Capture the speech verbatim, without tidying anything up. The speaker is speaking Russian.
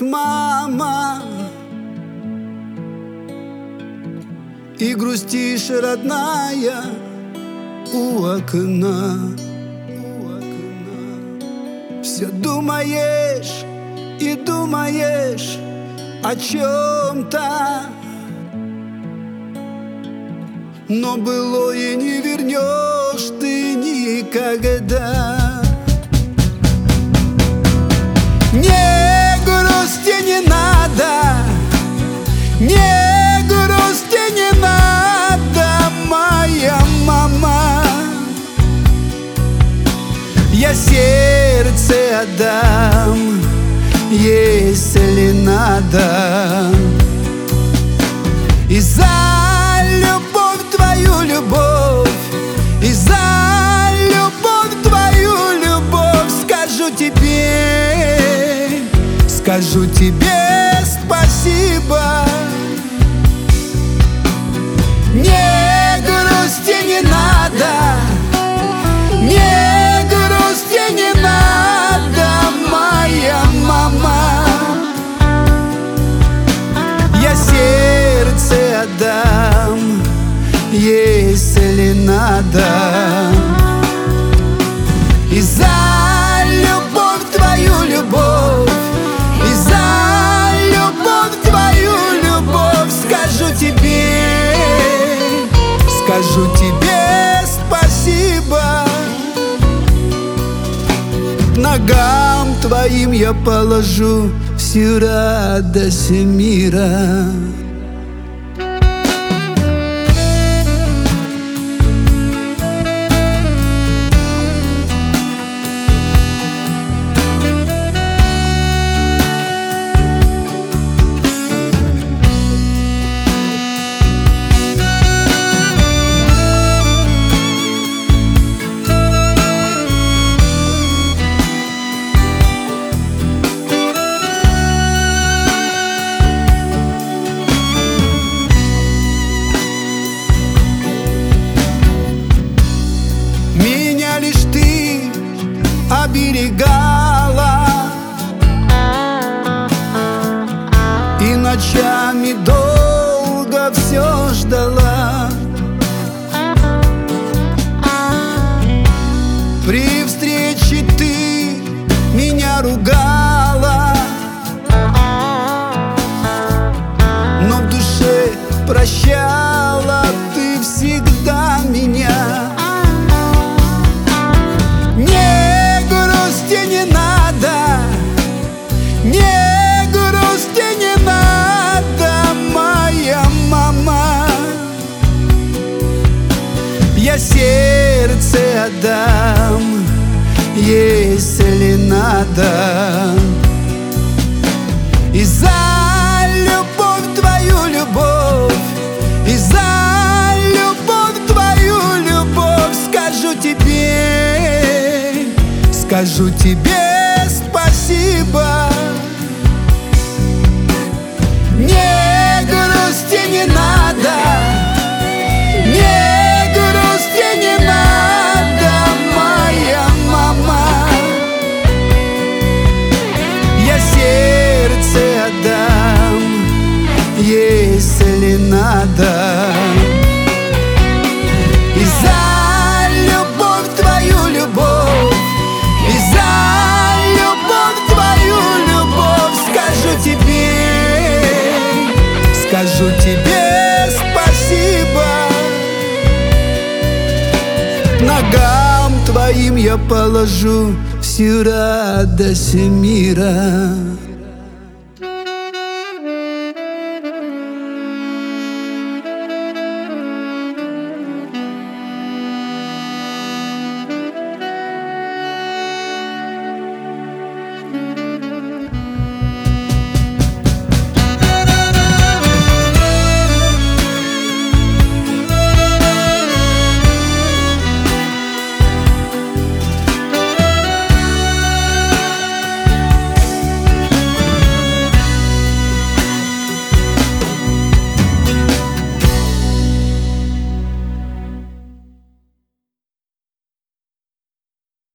мама, и грустишь, родная, у окна. Все думаешь и думаешь о чем-то, но былое не вернешь ты никогда. Не грусти не надо, не грусти не надо, моя мама. Я сердце отдам, если надо, и за любовь твою любовь, и за любовь твою любовь скажу тебе, скажу тебе спасибо. Не грусти не надо, не грусти не надо, моя мама. Я сердце отдам, если надо, и за любовь твою любовь, и за любовь твою любовь скажу тебе, скажу тебе спасибо. К ногам твоим я положу всю радость мира. Лишь ты оберегала, и ночами долго все ждала. При встрече ты меня ругала, но в душе прощала ты всегда меня. Не грусти не надо, не грусти не надо, моя мама. Я сердце отдам, если надо, и за любовь твою любовь, и за любовь твою любовь скажу тебе, скажу тебе спасибо. Не грусти не надо, не грусти не надо, моя мама. Я сердце отдам, если надо, и за любовь твою любовь, и за любовь твою любовь скажу тебе, скажу тебе спасибо. К ногам твоим я положу всю радость мира.